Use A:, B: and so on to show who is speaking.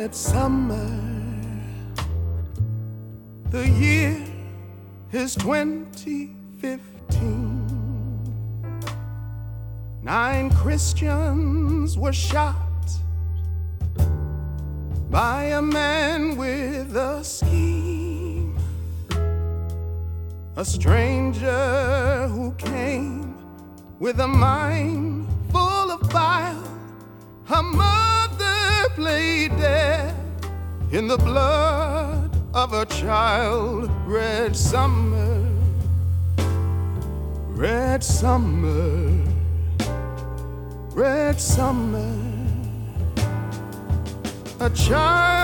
A: red summer. The year is 2015. 9 Christians were shot by a man with a scheme, a stranger who came with a mind full of bile. Her mother played dead in the blood of a child. Red summer, red summer, red summer. A child